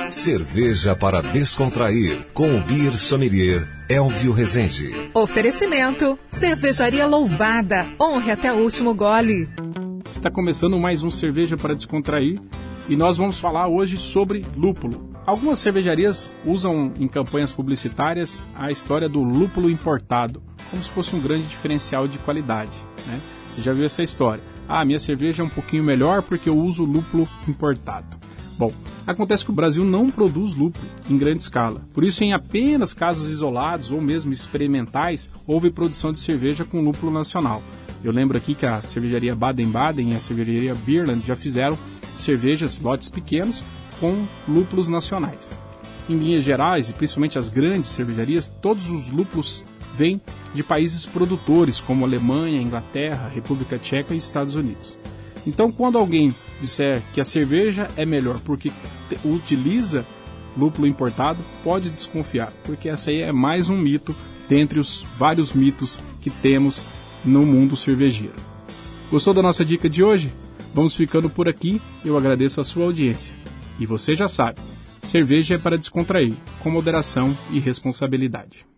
Cerveja para descontrair, com o Beer Sommelier Elvio Rezende. Oferecimento, Cervejaria Louvada, honre até o último gole. Está começando mais um Cerveja para Descontrair e nós vamos falar hoje sobre lúpulo. Algumas cervejarias usam em campanhas publicitárias a história do lúpulo importado, como se fosse um grande diferencial de qualidade, né? Você já viu essa história? Minha cerveja é um pouquinho melhor porque eu uso lúpulo importado. Bom, acontece que o Brasil não produz lúpulo em grande escala. Por isso, em apenas casos isolados ou mesmo experimentais, houve produção de cerveja com lúpulo nacional. Eu lembro aqui que a cervejaria Baden-Baden e a cervejaria Beerland já fizeram cervejas, lotes pequenos, com lúpulos nacionais. Em linhas gerais, e principalmente as grandes cervejarias, todos os lúpulos vêm de países produtores, como Alemanha, Inglaterra, República Tcheca e Estados Unidos. Então, quando alguém disser que a cerveja é melhor porque utiliza lúpulo importado, pode desconfiar, porque essa aí é mais um mito dentre os vários mitos que temos no mundo cervejeiro. Gostou da nossa dica de hoje? Vamos ficando por aqui, eu agradeço a sua audiência. E você já sabe, cerveja é para descontrair, com moderação e responsabilidade.